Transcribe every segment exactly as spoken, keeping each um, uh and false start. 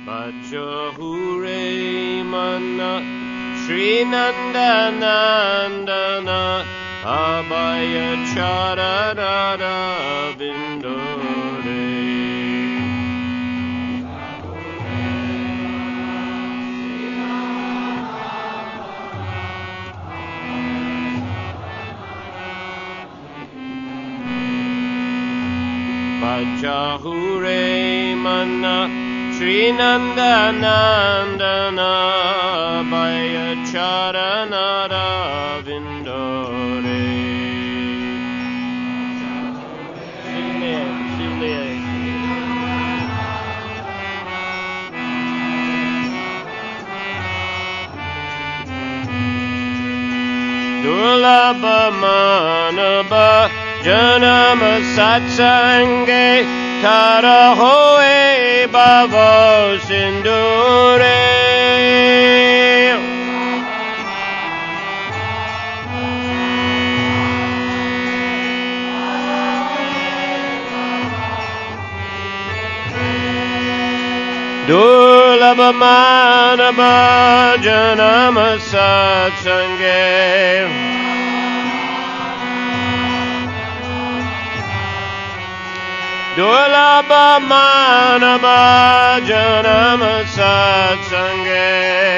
Bhajahure Mana Sri Nandanandana Abhaya Chararara Vindore Bhajahure Mana Sri Nandanandana Abhaya Charanara Vindore Durlabha Manabha Janama Satsange Tara Hoe Bhava Sindure Durlabha Manabha Janama Satsange Durlabha Manabha Janama Satsange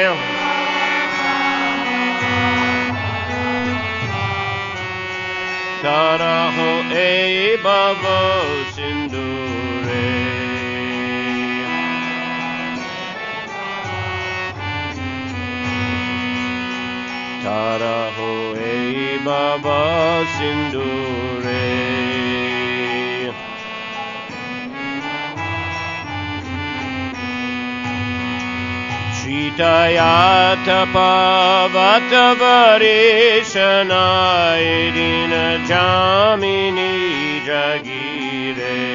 Taraho E Bhava Sindure Taraho E Bhava Sindure Shritayata Pavata Varishana Edina Jamini Jagire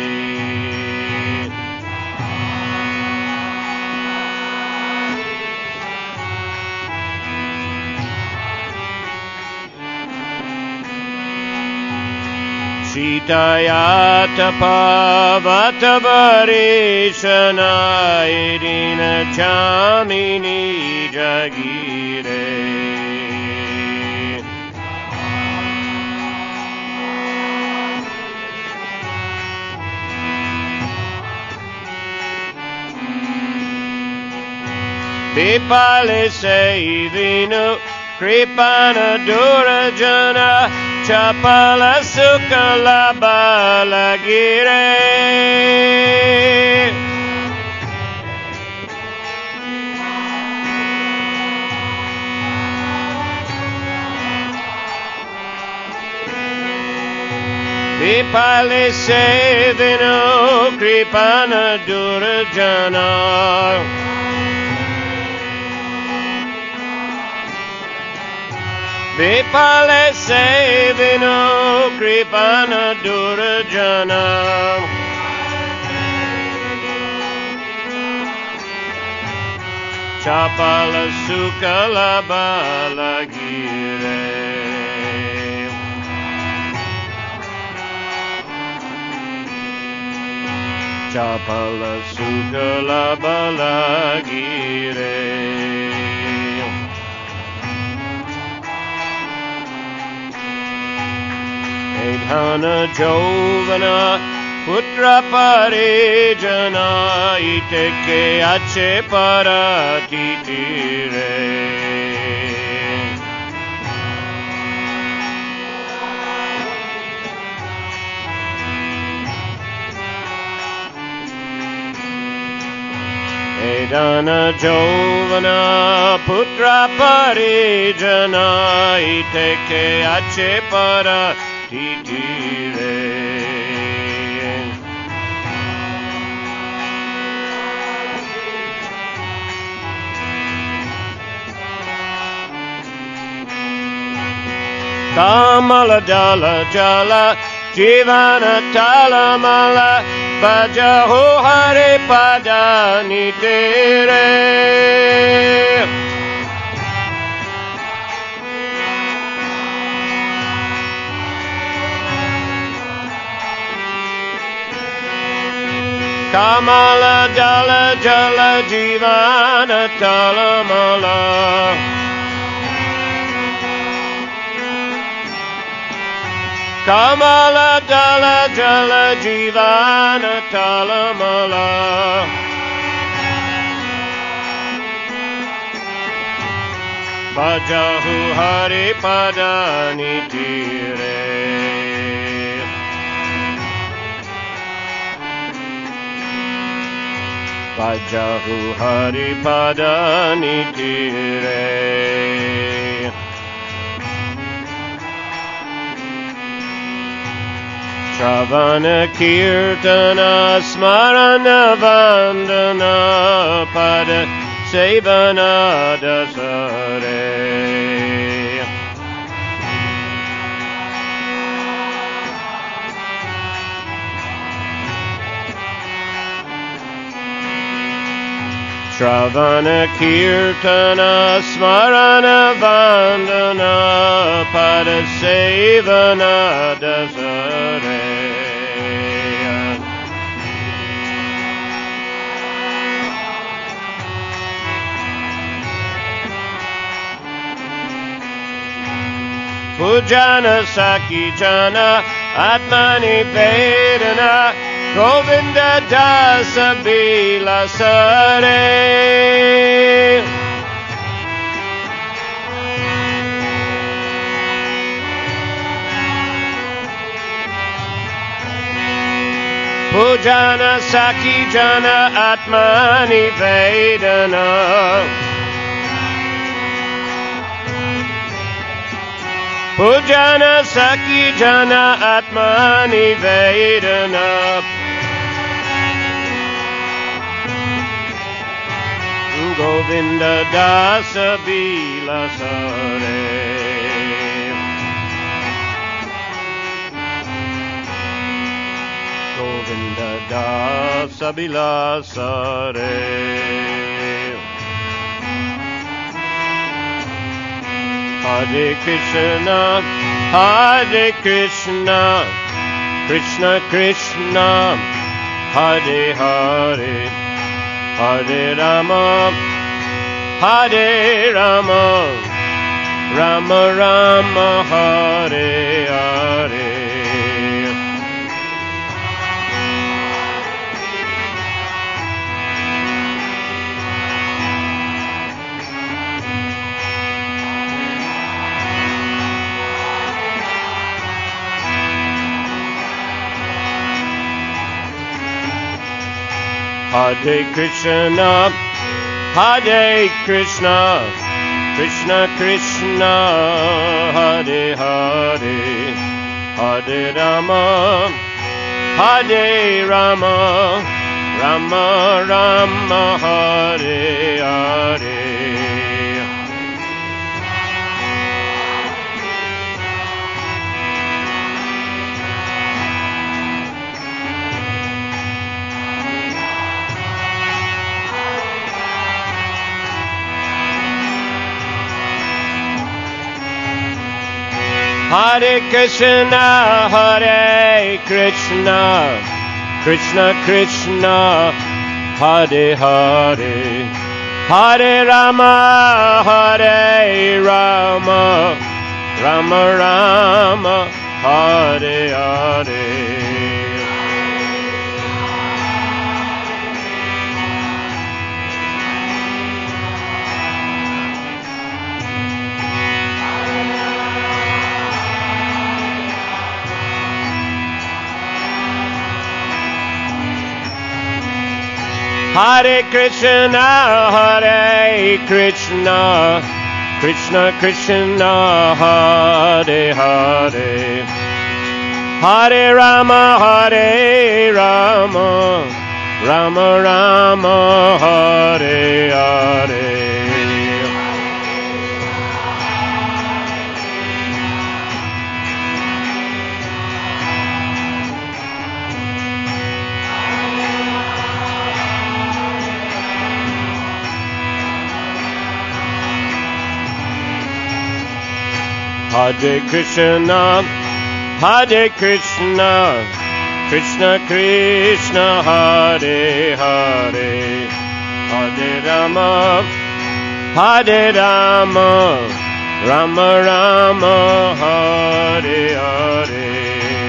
Shritayata Pavata Varishana Edina Jamini Jagire Vipale Sevinu Kripana Durajana Chapala Sukala Balagire Vipale Sevinu Kripana Durajana Vipale Sevinu Kripana Durajana Chapala Sukala Balagire Chapala Sukala Balagire Edhana Jovana Putra Parijana Iteke Ache Paratitire Edhana Jovana Putra Parijana Iteke Ache Paratitire Kamala Jala Jala Jivana Talamala Bhajaho Hare Padani Tere Kamala Dala Jala Jivana Talamala Kamala Dala Jala Jivana Talamala Bhajahu Hari Padani Tire Bhajahu Hari Padani Tire Shravana Kirtana Smarana Vandana Pada Sevana Dasare Shravana Kirtana Smarana Vandana Pada Sevana Dasare Pujana Sakijana Atmani Vedana Govinda Dasa Bila Sare Pujana Sakijana Atmani Vedana Pujana Sakijana Atmani Vedana Govinda Dasa Bila Sare Govinda Dasa Bila Sare Hare Krishna, Hare Krishna, Krishna Krishna, Hare Hare, Hare Rama, Hare Rama, Rama Rama, Hare Hare. Hare Krishna, Hare Krishna, Krishna Krishna, Hare Hare, Hare Rama, Hare Rama, Rama Rama, Hare Hare. Hare Krishna, Hare Krishna, Krishna Krishna, Hare Hare, Hare Rama, Hare Rama, Rama Rama, Hare Hare. Hare Krishna, Hare Krishna, Krishna Krishna, Hare Hare, Hare Rama, Hare Rama, Rama Rama, Hare Hare. Hare Krishna, Hare Krishna, Krishna Krishna Hare Hare Hare Rama Hare Rama Rama Rama Hare Hare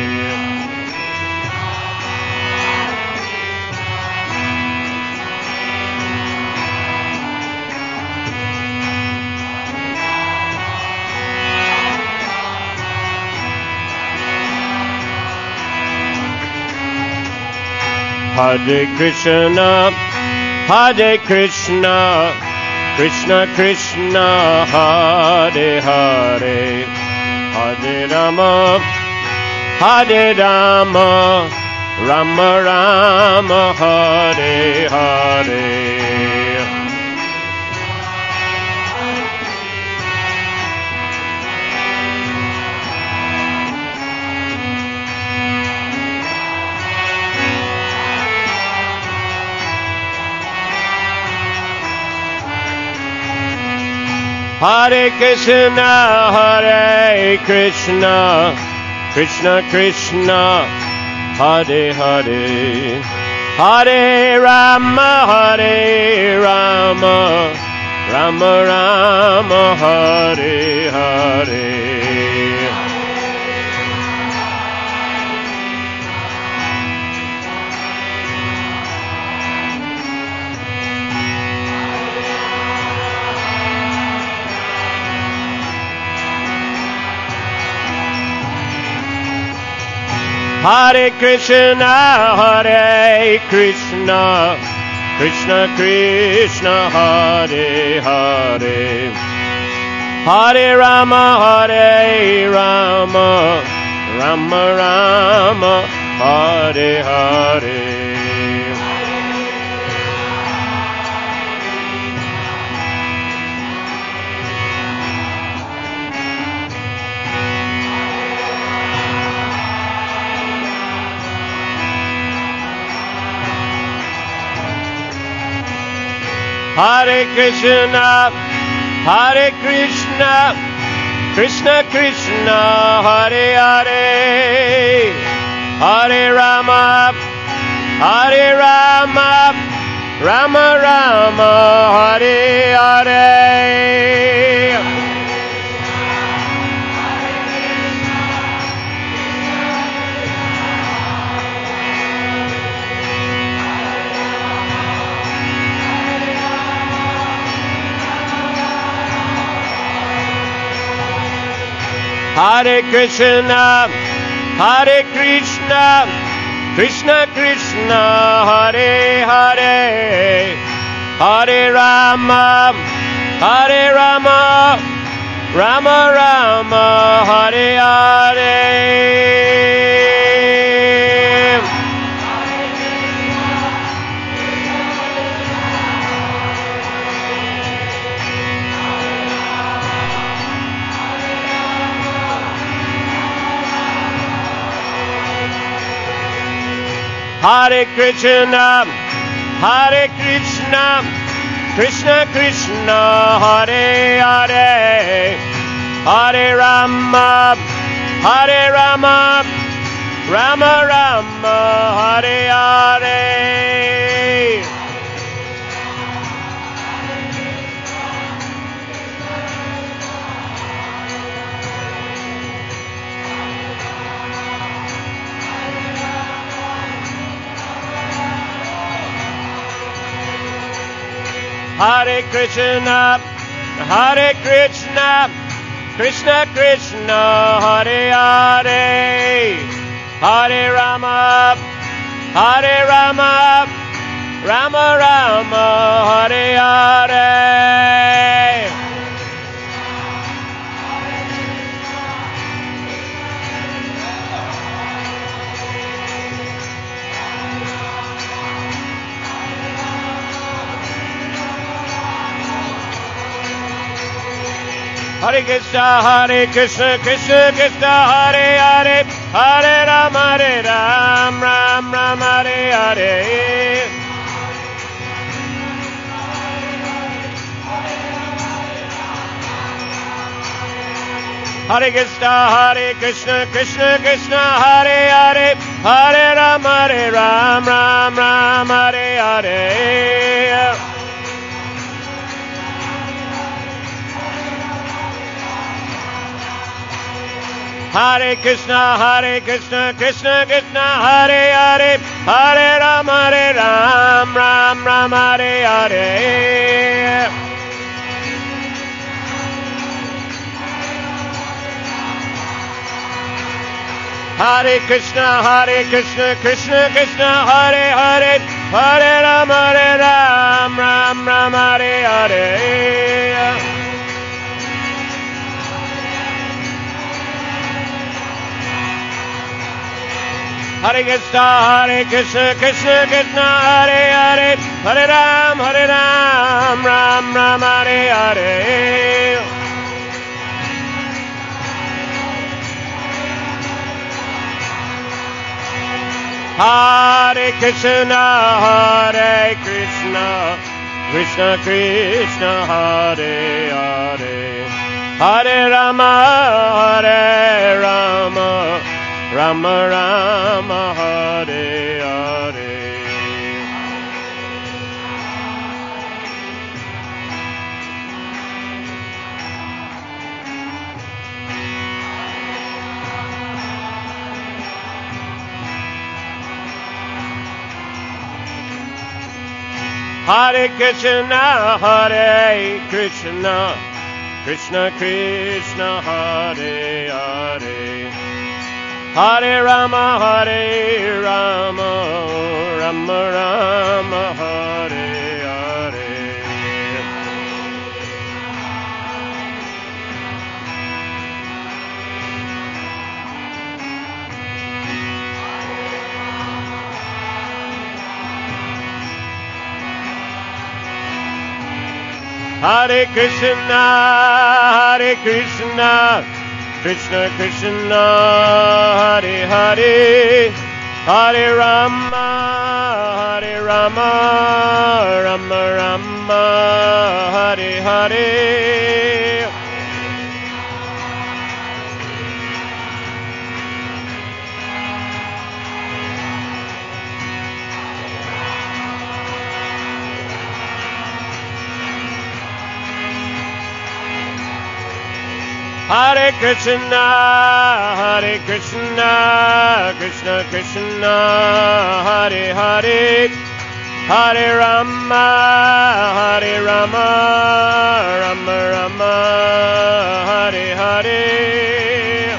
Hare Krishna, Hare Krishna, Krishna Krishna, Hare Hare, Hare Rama, Hare Rama, Rama Rama, Hare Hare. Hare Krishna, Hare Krishna, Krishna Krishna, Hare Hare, Hare Rama, Hare Rama, Rama Rama, Hare Hare. Hare Krishna, Hare Krishna, Krishna Krishna, Hare Hare, Hare Rama, Hare Rama, Rama Rama, Hare Hare. Hare Krishna, Hare Krishna, Krishna Krishna, Hare Hare, Hare Rama, Hare Rama, Rama Rama, Hare Hare. Hare Krishna, Hare Krishna, Krishna Krishna, Hare Hare, Hare Rama, Hare Rama, Rama Rama, Hare Hare. Hare Krishna, Hare Krishna, Krishna Krishna, Hare Hare, Hare Rama, Hare Rama, Rama Rama, Hare Hare. Hare Krishna, Hare Krishna, Krishna Krishna, Hare Hare, Hare Rama, Hare Rama, Rama Rama, Hare Hare. Hare Krishna, Hare Krishna, Krishna Krishna, Hare Hare, Hare Ram, Hare Ram, Ram Ram, Hare Hare. Hare Krishna, Hare Krishna, Krishna Krishna, Hare Hare, Hare Ram, Hare Ram, Ram Ram, Hare Hare. Hare Krishna, Hare Krishna, Krishna Krishna, Hare Hare, Hare Ram, Hare Ram, Ram Ram, Hare Hare. Hare Krishna, Hare Krishna, Krishna Krishna, Hare Hare, Hare Ram, Hare Ram, Ram Ram, Hare Hare. Hare Krishna, Hare Krishna, Krishna Krishna, Hare Hare, Hare Ram, Hare Ram, Ram Ram, Hare Hare. Hare Krishna, Hare Krishna, Krishna Krishna, Hare Hare, Hare Rama, Hare Rama, Rama Rama, Hare Hare. Hare Krishna, Hare Krishna, Krishna Krishna, Hare Hare, Hare Rama, Hare Rama, Rama Rama, Hare Hare. Hare Krishna, Hare Krishna, Krishna Krishna, Hare Hare, Hare Rama, Hare Rama, Rama Rama, Hare Hare. Hare Krishna, Hare Krishna, Krishna Krishna, Hare Hare, Hare Rama, Hare Rama, Rama Rama, Hare Hare.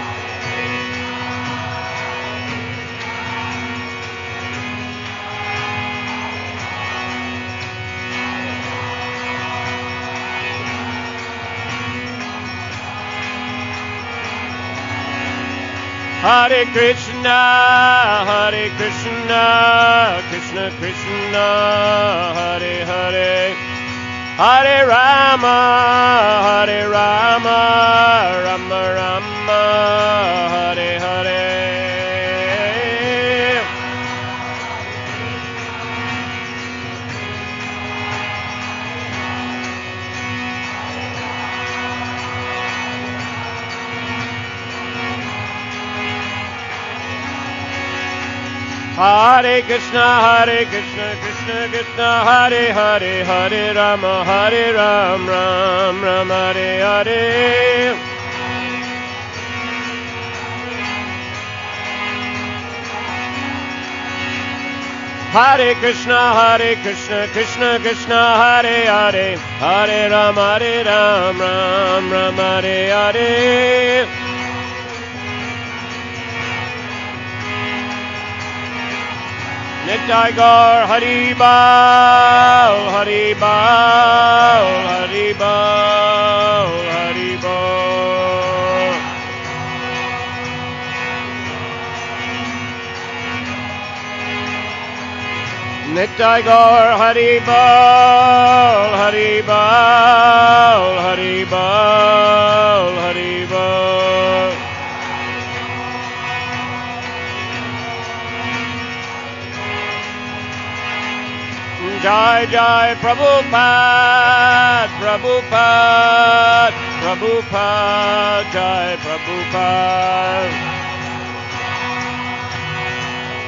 Hare Krishna, Hare Krishna, Krishna Krishna, Hare Hare, Hare Rama, Hare Rama, Rama Rama, Hare Hare. Hare Krishna, Hare Krishna, Krishna Krishna, Hare Hare, Hare Rama, Hare Ram, Ram Ram, Hare Hare. Hare Krishna, Hare Krishna, Krishna Krishna, Hare Hare, Hare Rama, Hare Ram, Ram Ram, Hare Hare. Nitai Gaur Hari Bol, Hari Bol, Hari Bol, Hari Bol. Nitai Gaur Hari Bol, Hari Bol, Hari Bol, Hari Bol. Jai Jai Prabhupada, Prabhupada, Prabhupada, Jai Prabhupada.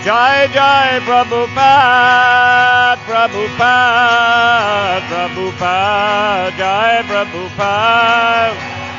Jai Jai Prabhupada, Prabhupada, Prabhupada, Jai Prabhupada.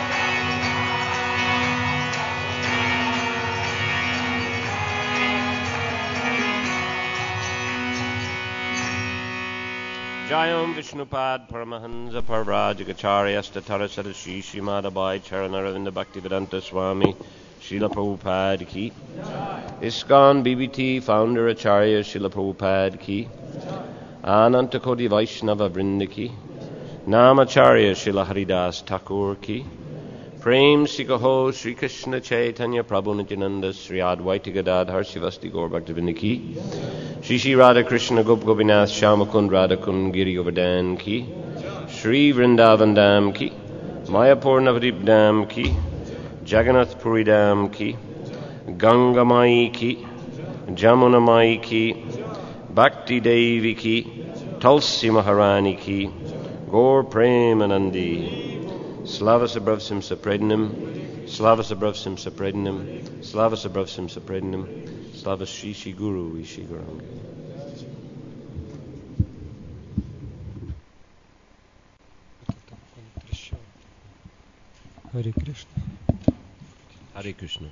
Jayam Vishnupad Paramahansa Parvrajagacharya Statara Sadashi Srimad Abhay Charanaravindra Bhaktivedanta Swami Srila Prabhupada ki. ISKCON B B T Founder Acharya Srila Prabhupada ki. Ananta Koti Vaishnava Vrinda ki. Namacharya Srila Haridas Thakur ki. Prem Sikaho Sri Krishna Chaitanya Prabhu Nityananda Sri Advaita Gadadhar Sivasti Gaur Bhaktivinoda ki. Shri Shri Radha Krishna Gop Gopinath Shyamakund Radhakund Giri Govardhan ki. Shri Vrindavan Dham ki. Mayapur Navadip Dham ki. Jagannath Puri Dham ki. Ganga Mai ki. Jamuna Mai ki. Bhakti Devi ki. Tulsi Maharani ki. Gaur Premanandi. Slava Sabravsim Saprednim, Slava Sabravsim Saprednim, Slava Sabravsim Saprednim, Slava Shri Shri Guru Ishi Guru. Hare Krishna. Hare Krishna.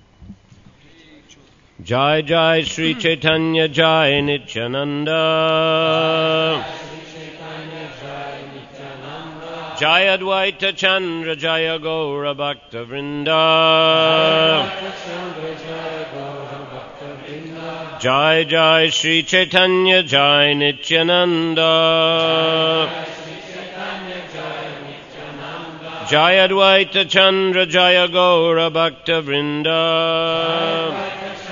Jai Jai Sri Chaitanya Jai Nityananda. Jaya Advaita Chandra Jaya Gaura Bhakta Vrinda. Jai Jai Sri Chaitanya Jai Nityananda. Jaya Advaita Chandra Jaya Gaura Bhakta Vrinda.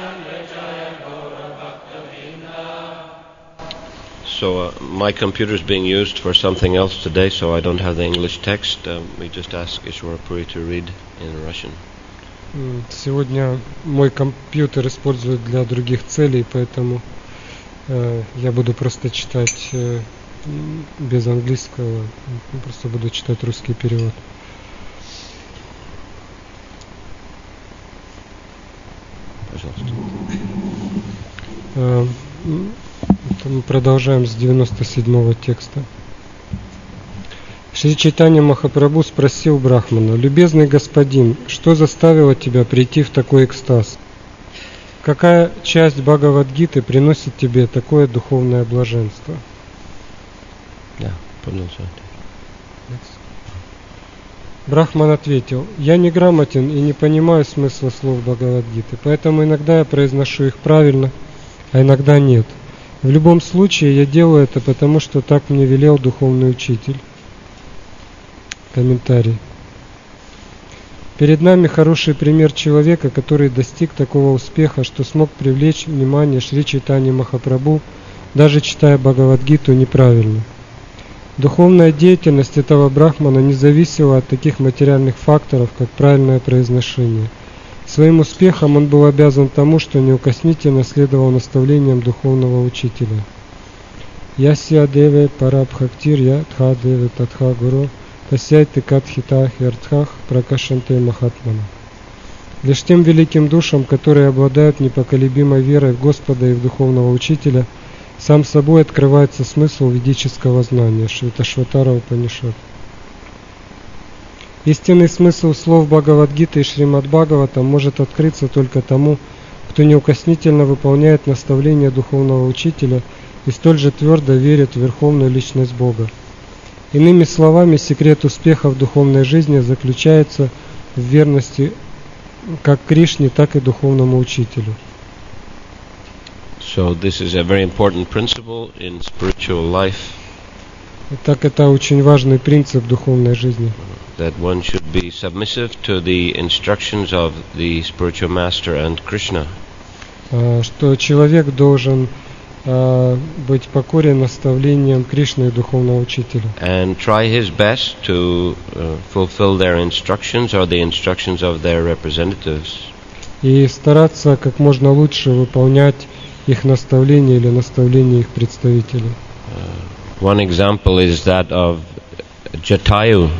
So uh, my computer is being used for something else today, so I don't have the English text. Uh, we just ask Ishwara Puri to read in Russian. Сегодня мой компьютер используют для других целей, поэтому э, я буду просто читать э, без английского, просто буду читать русский перевод. Пожалуйста. Э, Мы продолжаем с девяносто седьмого текста. Шри Чайтанья Махапрабху спросил Брахмана: «Любезный господин, что заставило тебя прийти в такой экстаз? Какая часть Бхагавад-гиты приносит тебе такое духовное блаженство?» Да, продолжайте. Брахман ответил: «Я не грамотен и не понимаю смысла слов Бхагавад-гиты, поэтому иногда я произношу их правильно, а иногда нет. В любом случае я делаю это, потому что так мне велел духовный учитель». Комментарий. Перед нами хороший пример человека, который достиг такого успеха, что смог привлечь внимание Шри Чайтаньи Махапрабху, даже читая Бхагавад-гиту неправильно. Духовная деятельность этого брахмана не зависела от таких материальных факторов, как правильное произношение. Своим успехом он был обязан тому, что неукоснительно следовал наставлениям духовного учителя. Ясья деве парабхактир я тха деве татха гуру тасяйты катхита хертхах пракашанте махатмана. Лишь тем великим душам, которые обладают непоколебимой верой в Господа и в духовного учителя, сам собой открывается смысл ведического знания. Шветашватара Упанишад. Истинный смысл слов Бхагавад-гиты и Шримад-Бхагаватам может открыться только тому, кто неукоснительно выполняет наставления духовного учителя и столь же твердо верит в верховную личность Бога. Иными словами, секрет успеха в духовной жизни заключается в верности как Кришне, так и духовному учителю. So this is a very important principle in spiritual life. Так это очень важный принцип духовной жизни. That one should be submissive to the instructions of the spiritual master and Krishna. Что человек должен быть покорен наставлениям Кришны и духовного учителя. And try his best to uh, fulfill their instructions or the instructions of their representatives. И стараться как можно лучше выполнять их наставления или наставления их представителей. Uh, one example is that of Jatayu.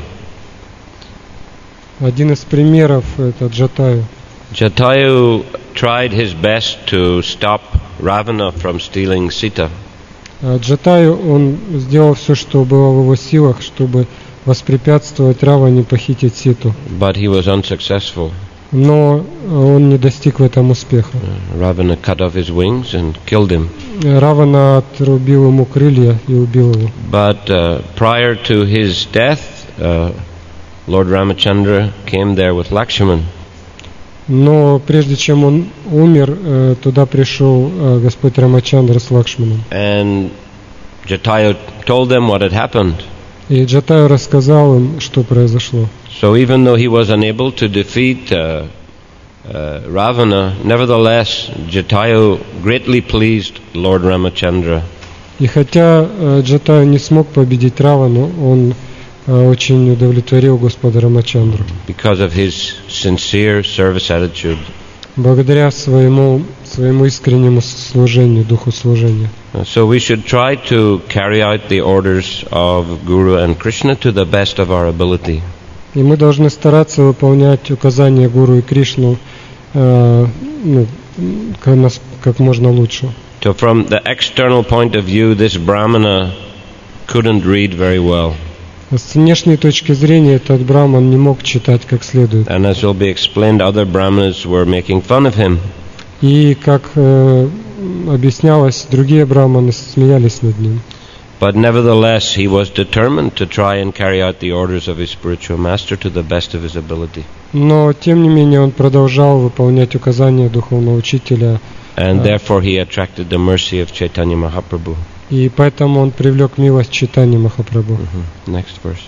Один из примеров это Джатаю. Jatayu tried his best to stop Ravana from stealing Sita. Джатаю он сделал все, что было в его силах, чтобы воспрепятствовать Раване похитить Ситу. But he was unsuccessful. Но он не достиг в этом успеха. Ravana cut off his wings and killed him. Равана отрубил ему крылья и убил его. But uh, prior to his death, uh, Lord Ramachandra came there with Lakshman. Но прежде чем он умер, туда пришел Господь Рамачандра с Лакшманом. And Jatayu told them what had happened. И Джатаю рассказал им, что произошло. So even though he was unable to defeat uh, uh, Ravana, nevertheless Jatayu greatly pleased Lord Ramachandra. И хотя Джатаю не смог победить Равану, он очень удовлетворил Господа Рамачандру. Because of his sincere service attitude. Благодаря своему своему искреннему служению, духу служения. So we should try to carry out the orders of Guru and Krishna to the best of our ability. И мы должны стараться выполнять указания Гуру и Кришну э, ну, как, как можно лучше. So from the external point of view, this Brahmana couldn't read very well. С внешней точки зрения этот браман не мог читать как следует. And as will be explained, other Brahmanas were making fun of him. И как э, объяснялось, другие браманы смеялись над ним. But nevertheless, he was determined to try and carry out the orders of his spiritual master to the best of his ability. Но тем не менее он продолжал выполнять указания духовного учителя. And therefore he attracted the mercy of Chaitanya Mahaprabhu. И поэтому он привлек милость Чайтаньи Махапрабху. Mm-hmm. Next verse.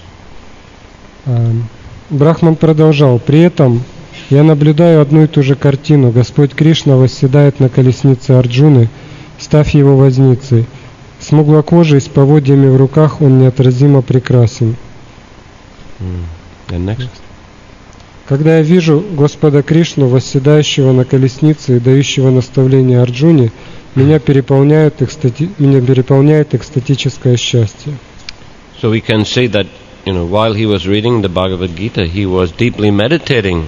Брахман продолжал. При этом я наблюдаю одну и ту же картину. Господь Кришна восседает на колеснице Арджуны, став его возницей. Смуглокожий, с поводьями в руках, он неотразимо прекрасен. Mm. And next. Когда я вижу Господа Кришну, восседающего на колеснице и дающего наставления Арджуне, меня переполняет, экстати... меня переполняет экстатическое счастье. So we can see that, you know, while he was reading the Bhagavad Gita, he was deeply meditating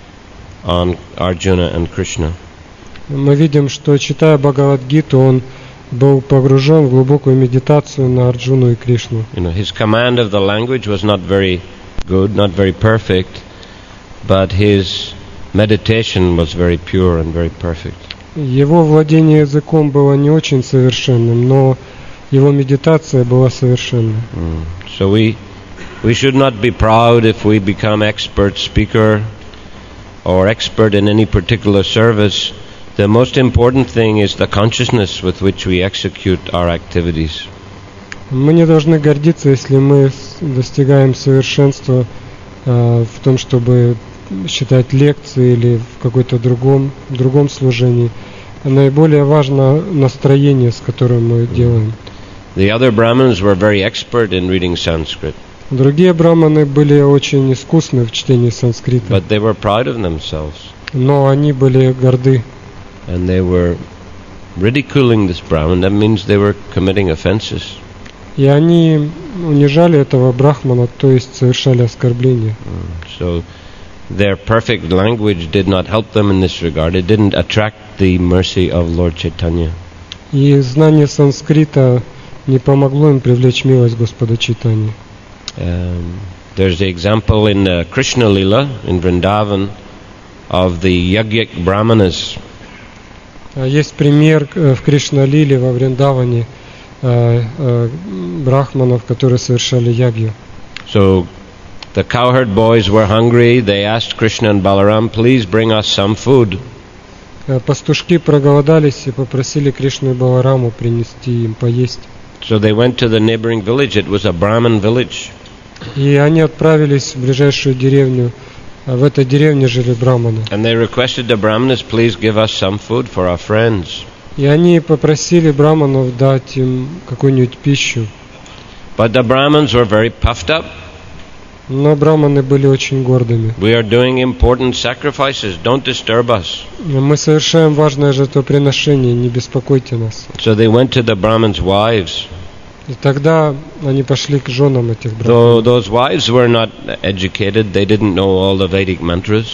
on Arjuna and Krishna. Мы видим, что, читая Бхагавад-гиту, он был погружен в глубокую медитацию на Арджуну и Кришну. You know, his command of the language was not very good, not very perfect, but his meditation was very pure and very perfect. Его владение языком было не очень совершенным, но его медитация была совершенной. Mm. So we we should not be proud if we become expert speaker or expert in any particular service. The most important thing is the consciousness with which we execute our activities. Мы не должны гордиться, если мы достигаем совершенства э, в том, чтобы читать лекции или в какой-то другом другом служении. Наиболее важно настроение, с которым мы делаем. The other Brahmins were very expert in reading Sanskrit. Другие браманы были очень искусны в чтении санскрита. But they were proud of themselves. Но они были горды. And they were ridiculing this Brahman. That means they were committing offenses. И они унижали этого брахмана, то есть совершали оскорбления. So their perfect language did not help them in this regard. It didn't attract the mercy of Lord Chaitanya. И знание санскрита не помогло им привлечь милость Господа Чайтаньи. Um, there's the example in uh, Krishna Lila in Vrindavan of the Yagyak Brahmanas. Есть пример в Кришна-лиле во Вриндаване брахманов, которые совершали ягью. So the cowherd boys were hungry. They asked Krishna and Balaram, "Please bring us some food." Пастушки проголодались и попросили Кришну и Балараму принести им поесть. So they went to the neighboring village. It was a Brahmin village. И они отправились в ближайшую деревню. В этой деревне жили браманы. And they requested the Brahmanas, "Please give us some food for our friends." И они попросили браманов дать им какую-нибудь пищу. But the Brahmins were very puffed up. Но браманы были очень гордыми. We are doing important sacrifices. Don't disturb us. Мы совершаем важное жертвоприношение, не беспокойте нас. So they went to the Brahmins' wives. И тогда они пошли к женам этих браманов. Though those wives were not educated, they didn't know all the Vedic mantras.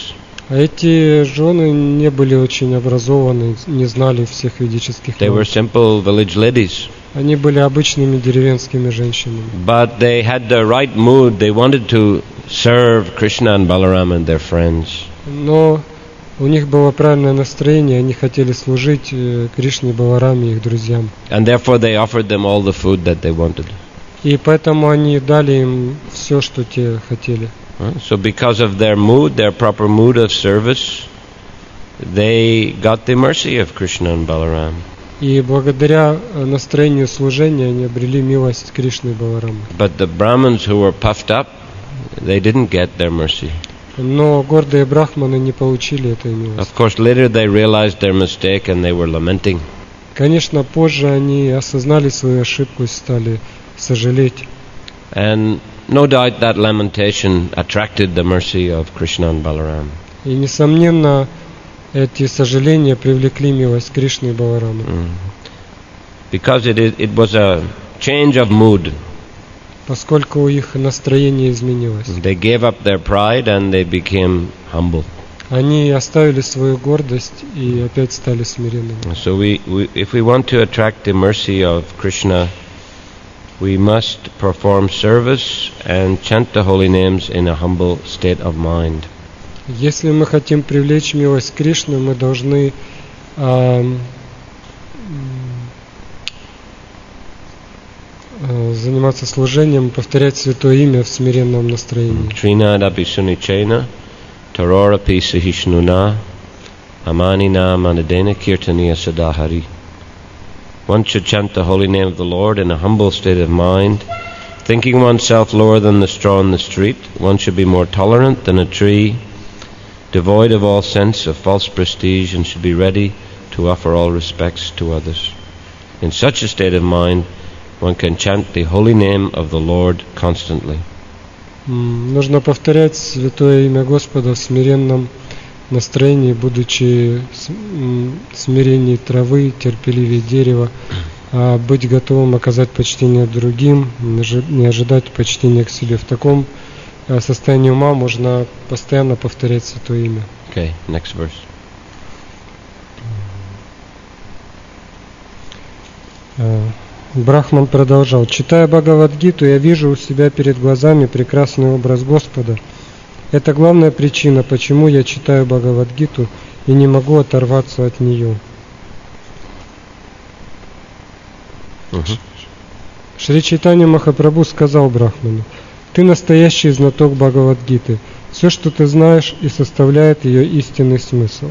А эти жены не были очень образованы, не знали всех ведических They were наук. simple village ladies. Они были обычными деревенскими женщинами. But they had the right mood. They wanted to serve Krishna and Balaram and their friends. Но у них было правильное настроение, они хотели служить э, Кришне, Балараме и их друзьям. And therefore they offered them all the food that they wanted. И поэтому они дали им все, что те хотели. Right? So because of their mood, their proper mood of service, they got the mercy of Krishna and Balaram. И благодаря э, настроению служения они обрели милость Кришны и Баларама. But the Brahmins who were puffed up, they didn't get their mercy. Но гордые брахманы не получили этой милости. Of course, later they realized their mistake and they were lamenting. Конечно, позже они осознали свою ошибку и стали сожалеть. And no doubt that lamentation attracted the mercy of Krishna and Balaram. И, несомненно, эти сожаления привлекли милость Кришны и Баларамы. Mm. Because it, is, it was a change of mood. Поскольку их настроение изменилось. They gave up their pride and they became humble. Они оставили свою гордость и опять стали смиренными. So we, we, if we want to attract the mercy of Krishna, we must perform service and chant the holy names in a humble state of mind. Если мы хотим привлечь милость Кришны, мы должны а, заниматься служением, повторять святое имя в смиренном настроении. Trinadapi sunichena, tarorapi sahishnuna, amanina manadena kirtaniya sadahari. One should chant the holy name of the Lord in a humble state of mind, thinking oneself lower than the straw in the street. One should be more tolerant than a tree, devoid of all sense of false prestige, and should be ready to offer all respects to others. In such a state of mind, one can chant the holy name of the Lord constantly. Нужно повторять святое имя Господа в смиренном настроении, будучи смиренней травы, терпеливее дерева, а быть готовым оказать почтение другим, не ожидать почтения к себе. В таком состоянии ума можно постоянно повторять святое имя. Okay, next verse. Брахман продолжал. Читая Бхагавад-гиту, я вижу у себя перед глазами прекрасный образ Господа. Это главная причина, почему я читаю Бхагавад-гиту и не могу оторваться от нее. Uh-huh. Шри Чайтанья Махапрабху сказал Брахману: ты настоящий знаток Бхагавад-гиты. Все, что ты знаешь, и составляет ее истинный смысл.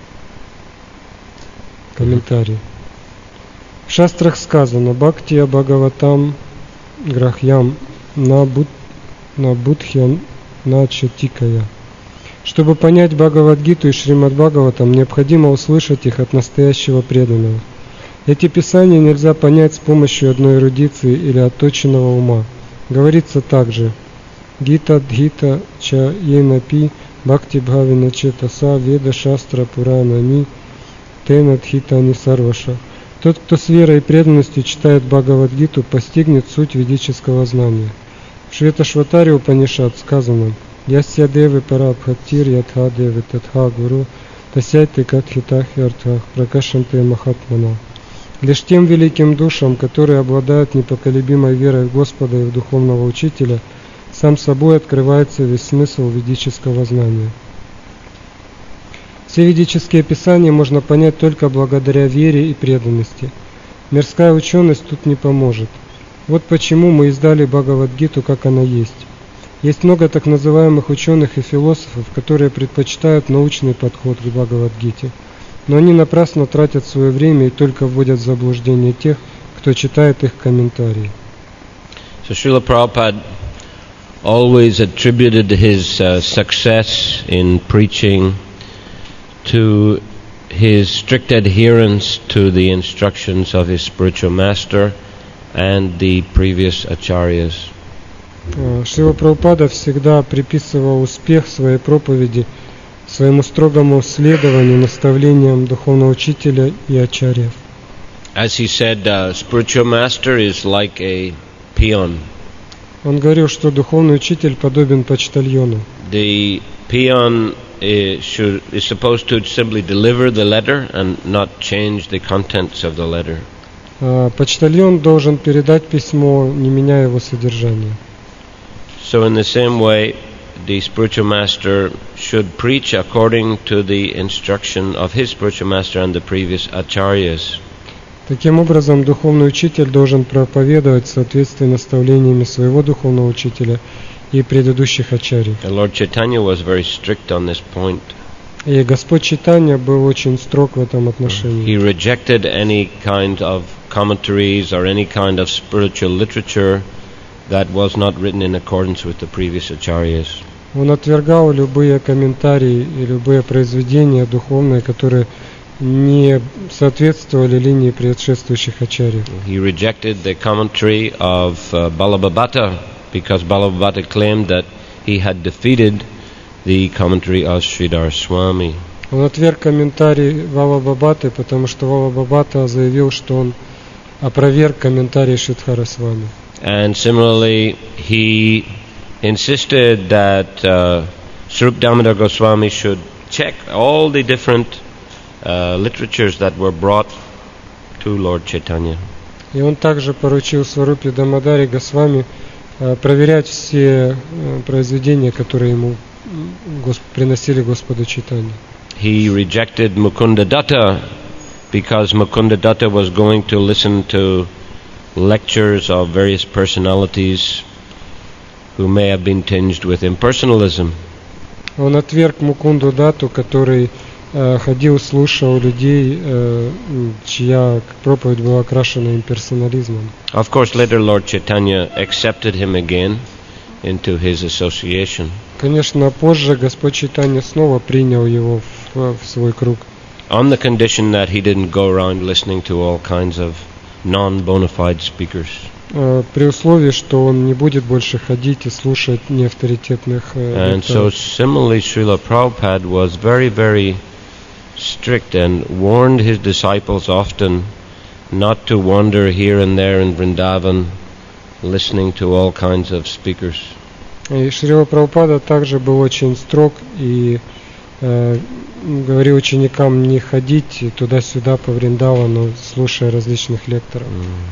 Комментарий. В шастрах сказано: Бхактия Бхагаватам Грахьям Набудхьям Начатикая. Чтобы понять Бхагавад-гиту и Шримад Бхагаватам, необходимо услышать их от настоящего преданного. Эти писания нельзя понять с помощью одной эрудиции или отточенного ума. Говорится также: Гита Дхита Ча Енапи Бхакти Бхавина Четаса Веда Шастра Пуранами Тена Дхитани Сарваша. Тот, кто с верой и преданностью читает Бхагавад-гиту, постигнет суть ведического знания. В Шветашватаре Упанишад сказано: Ясья девы парабхактир ятха девы татха гуру тасяйте катхитахи артхах пракашанте махатмана. Лишь тем великим душам, которые обладают непоколебимой верой в Господа и в духовного учителя, сам собой открывается весь смысл ведического знания. Все ведические писания можно понять только благодаря вере и преданности. Мирская ученость тут не поможет. Вот почему мы издали Бхагавад-гиту, как она есть. Есть много так называемых ученых и философов, которые предпочитают научный подход к Бхагавад-гите. Но они напрасно тратят свое время и только вводят в заблуждение тех, кто читает их комментарии. So Srila Prabhupada always attributed his uh, success in preaching to his strict adherence to the instructions of his spiritual master and the previous acharyas. Шрила Прабхупада всегда приписывал успех своей проповеди своему строгому следованию наставлениям духовного учителя и ачарьев. As he said, uh, spiritual master is like a peon. Он говорил, что духовный учитель подобен почтальону. The peon is, should, is supposed to simply deliver the letter and not change the contents of the letter. А почтальон должен передать письмо, не меняя его содержание. So in the same way, the spiritual master should preach according to the instruction of his spiritual master and the previous acharyas. Таким образом, духовный учитель должен проповедовать в соответствии с наставлениями своего духовного учителя и предыдущих ачарьев. And Lord Chaitanya was very strict on this point. И Господь Чайтанья был очень строг в этом отношении. He rejected any kind of commentaries or any kind of spiritual literature that was not written in accordance with the previous acharyas. Он отвергал любые комментарии и любые произведения духовные, которые не соответствовали линии предшествующих ачарьев. He rejected the commentary of uh, Balabhabata because Balabhabata claimed that he had defeated the commentary of Sridhar Swami. Он отверг комментарий Валабхабаты, потому что Валабхабата заявил, что он опроверг комментарий Шридхара Свами. And similarly, he insisted that uh, Swarup Damodar Goswami should check all the different uh, literatures that were brought to Lord Chaitanya. И он также поручил Сварупе Дамодари Госвами э, проверять все э, произведения, которые ему гос- приносили Господу Чайтанье. He rejected Mukunda Datta because Mukunda Datta was going to listen to lectures of various personalities who may have been tinged with impersonalism. Он отверг Мукунду Датту, который э, ходил, слушал людей, э, чья проповедь была окрашена имперсонализмом. Of course, later Lord Chaitanya accepted him again into his association. Конечно, позже Господь Чайтанья снова принял его в, в свой круг. On the condition that he didn't go around listening to all kinds of non-bona fide speakers. Э, при условии, что он не будет больше ходить и слушать неавторитетных э, And so лекторов. similarly, Srila Prabhupada was very, very strict and warned his disciples often not to wander here and there in Vrindavan listening to all kinds of speakers. И Шрила Прабхупада также был очень строг и э, говорил ученикам не ходить туда-сюда по Вриндавану, слушая различных лекторов.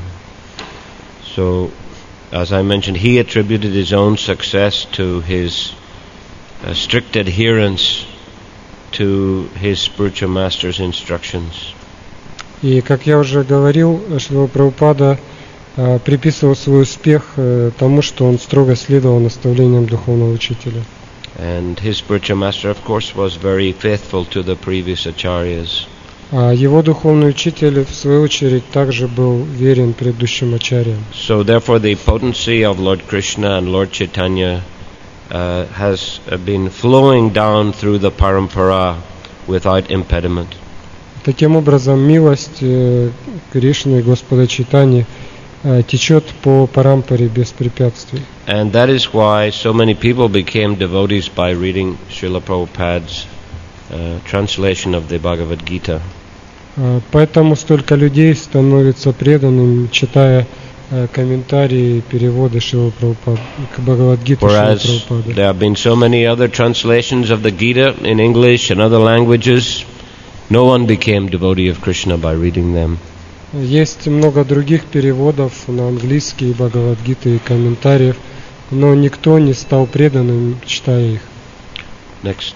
So, as I mentioned, he attributed his own success to his uh, strict adherence to his spiritual master's instructions. И, как я уже говорил, Шрила Прабхупада э, приписывал свой успех э, тому, что он строго следовал наставлениям духовного учителя. And his spiritual master, of course, was very faithful to the previous acharyas. А его духовный учитель, в свою очередь, также был верен предыдущим ачарьям. So therefore the potency of Lord Krishna and Lord Chaitanya uh, has uh, been flowing down through the parampara without impediment. Таким образом, милость э, Кришны и Господа Чайтаньи э, течет по парампаре без препятствий. And that is why so many people became devotees by reading Srila Prabhupada's uh, translation of the Bhagavad Gita. Э, Поэтому столько людей становятся преданными, читая э, комментарии и переводы Шрилы Прабхупады к Бхагавад-гите Шрилы Whereas Прабхупады. there have been so many other translations of the Gita in English and other languages, no one became devotee of Krishna by reading them. Есть много других переводов на английский Бхагавад-гиты и комментариев, но никто не стал преданным, читая их. Next.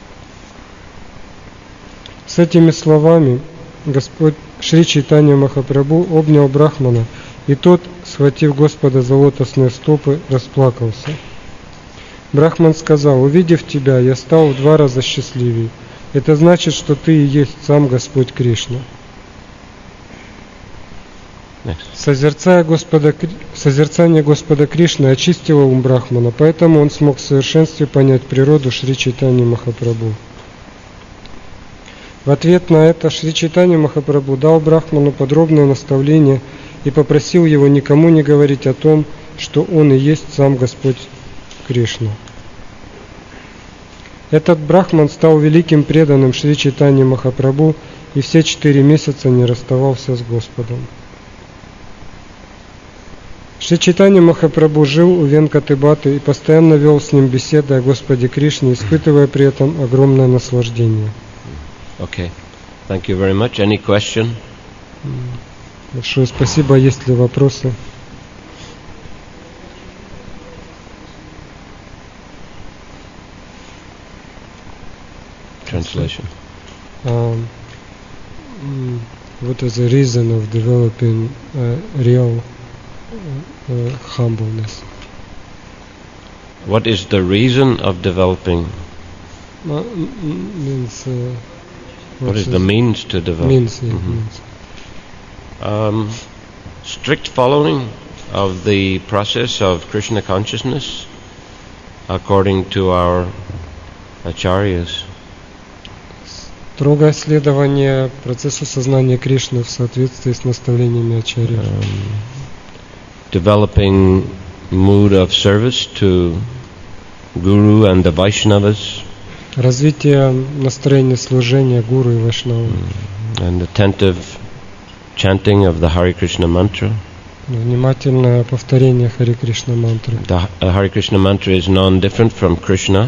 С этими словами Господь Шри Чайтанья Махапрабху обнял Брахмана, и тот, схватив Господа за лотосные стопы, расплакался. Брахман сказал: «Увидев тебя, я стал в два раза счастливее. Это значит, что ты и есть сам Господь Кришна». Next. Созерцая Господа, Кри- созерцание Господа Кришны очистило ум Брахмана, поэтому он смог в совершенстве понять природу Шри Чайтаньи Махапрабху. В ответ на это Шри Чайтанья Махапрабху дал Брахману подробное наставление и попросил его никому не говорить о том, что он и есть сам Господь Кришна. Этот Брахман стал великим преданным Шри Чайтаньи Махапрабху и все четыре месяца не расставался с Господом. Шри Чайтанья Махапрабху жил у Венкатыбаты и постоянно вел с ним беседы о Господе Кришне, испытывая при этом огромное наслаждение. Okay. Thank you very much. Any question? Большое спасибо. Есть ли вопросы? Translation. Um, what is the reason of developing uh, real uh, humbleness? What is the reason of developing? Uh, means. Uh, what is the means to develop? Means, yeah, mm-hmm. means. Um, strict following of the process of Krishna consciousness according to our acharyas. Строгое следование процессу сознания Кришны в соответствии с наставлениями ачарьи. Um, developing mood of service to Guru and the Vaishnavas. Развитие настроения служения гуру и вайшнавам. And attentive chanting of the Hare Krishna mantra. Внимательное повторение Харе Кришна мантры. The uh, Hare Krishna mantra is non-different from Krishna.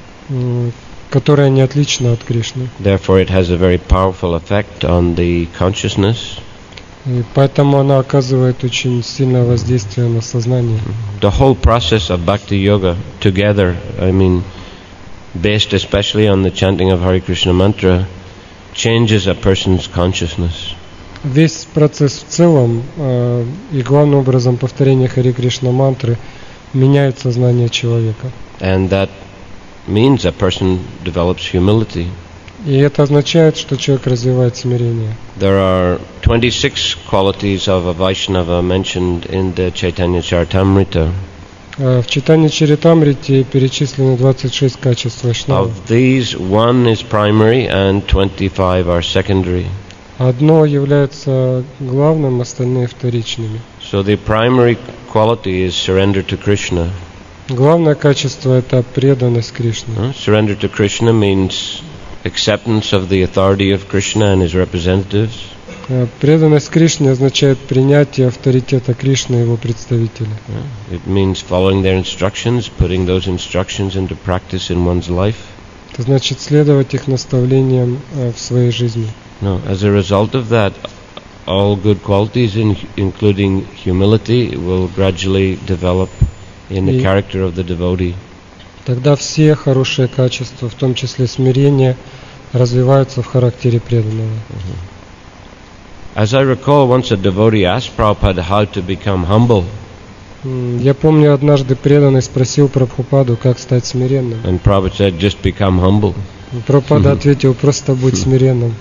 Которая не отлична от Кришны. Therefore it has a very powerful effect on the consciousness. И поэтому она оказывает очень сильное воздействие на сознание. The whole process of Bhakti Yoga together, I mean, based especially on the chanting of Hare Krishna mantra, changes a person's consciousness. Весь процесс в целом э, и главным образом повторение Харе Кришна мантры меняет сознание человека. And that means a person develops humility. И это означает, что человек развивает смирение. There are twenty-six qualities of a Vaishnava mentioned in the Chaitanya Charitamrita. В Чайтанья Чаритамрите перечислены двадцать шесть качеств вайшнава. Of these, one is primary and twenty-five are secondary. Одно является главным, остальные вторичными. So the primary quality is surrender to Krishna. Главное качество — это преданность Кришне. Uh, surrender to Krishna means acceptance of the authority of Krishna and his representatives. Преданность Кришне означает принятие авторитета Кришны и его представителей. Uh, it means following their instructions, putting those instructions into practice in one's life. Это значит следовать их наставлениям в своей жизни. No, as a result of that, all good qualities, in, including humility, will gradually develop in the character of the devotee. Тогда все хорошие качества, в том числе смирение, развиваются в характере преданного. Uh-huh. As I recall, once a devotee asked Prabhupada how to become humble. Я помню, однажды преданный спросил Прабхупаду, как стать смиренным. And Prabhupada said, just become humble. Прабхупада ответил, просто будь смиренным.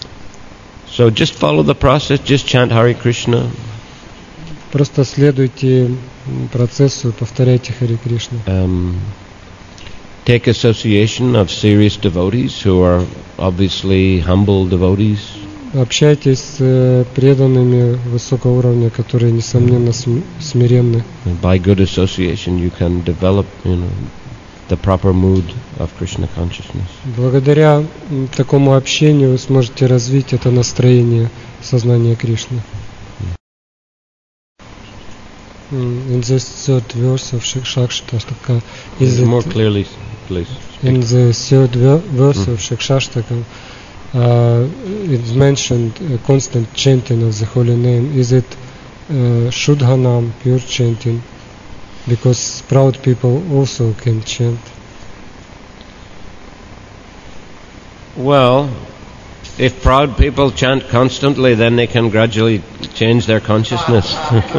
So just follow the process, just chant Hare Krishna. Просто следуйте процессу и повторяйте Харе Кришна. Um, take association of serious devotees who are obviously humble devotees. Общайтесь с преданными высокого уровня, которые несомненно смиренны. By good association, you can develop, you know, the proper mood of Krishna consciousness. Благодаря такому общению вы сможете развить это настроение сознания Кришны. In the third verse of Shikshashtaka, is it more clearly, please? In the third verse of Shikshashtaka, uh, it's mentioned uh, constant chanting of the holy name. Is it uh, Shuddhanam, pure chanting? Because proud people also can chant. Well, if proud people chant constantly, then they can gradually change their consciousness.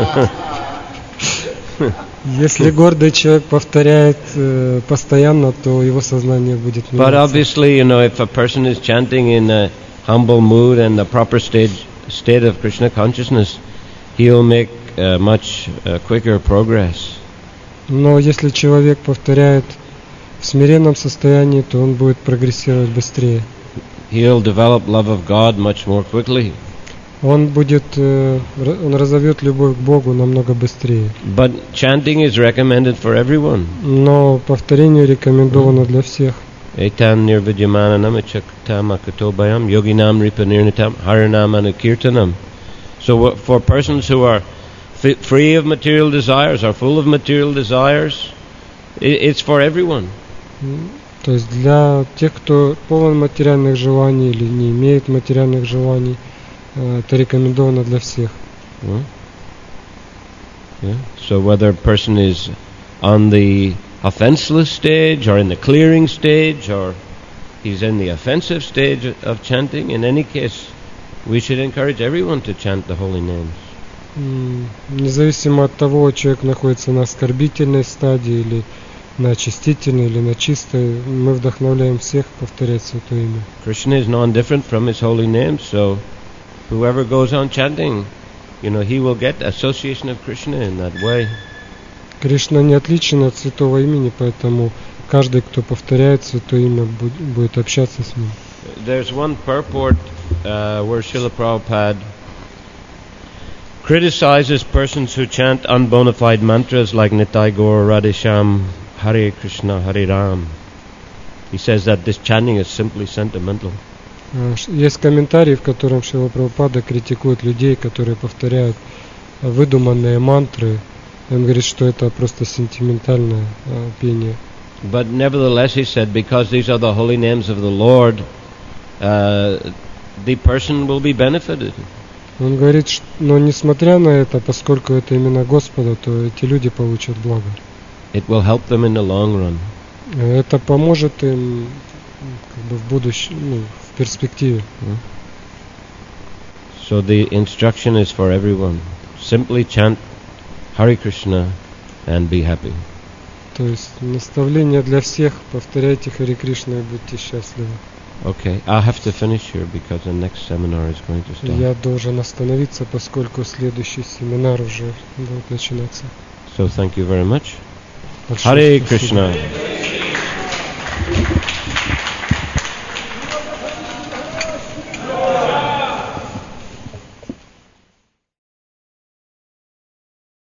Если гордый человек повторяет э, постоянно, то его сознание будет меняться. But obviously, you know, if a person is chanting in a humble mood and the proper stage, state of Krishna consciousness, he'll make uh, much uh, quicker progress. Но если человек повторяет в смиренном состоянии, то он будет прогрессировать быстрее. He'll develop love of God much more quickly. Он будет, э, он разовьет любовь к Богу намного быстрее. But chanting is recommended for everyone. Но повторение рекомендовано для всех. Etan nirvidyamana namachaktam akatobayam yoginam ripanirnitam harinam anukirtanam. So for persons who are f- free of material desires or full of material desires. I- it's for everyone. То есть для тех, кто полон материальных желаний или не имеет материальных желаний, это рекомендовано для всех. Yeah. Yeah. So whether a person is on the offenseless stage or in the clearing stage or he's in the offensive stage of chanting, in any case, we should encourage everyone to chant the holy names. Независимо от того, человек находится на оскорбительной стадии или на очистительной или на чистой, мы вдохновляем всех повторять Святое Имя. Krishna is non-different from his holy names, so whoever goes on chanting, you know, he will get association of Krishna in that way. Кришна не отличен от Святого Имени, поэтому каждый, кто повторяет Святое Имя, будет общаться с ним. There's one purport uh, where Srila Prabhupada criticizes persons who chant unbona fide mantras like Nitai Gaur, Radhesham, Hare Krishna, Hare Ram. He says that this chanting is simply sentimental. Есть комментарий, в котором Шрила Прабхупада критикует людей, которые повторяют выдуманные мантры. Он говорит, что это просто сентиментальное uh, пение. But nevertheless, he said, because these are the holy names of the Lord, uh, the person will be benefited. Он говорит, но несмотря на это, поскольку это имена Господа, то эти люди получат благо. It will help them in the long run. Это поможет им как бы в будущем, ну, в перспективе. So the instruction is for everyone. Simply chant Hare Krishna and be happy. То есть наставление для всех: повторяйте Харе Кришна и будьте счастливы. Okay, I have to finish here because the next seminar is going to start. Я должен остановиться, поскольку следующий семинар уже будет начинаться. So thank you very much. Большое Hare спасибо. Krishna.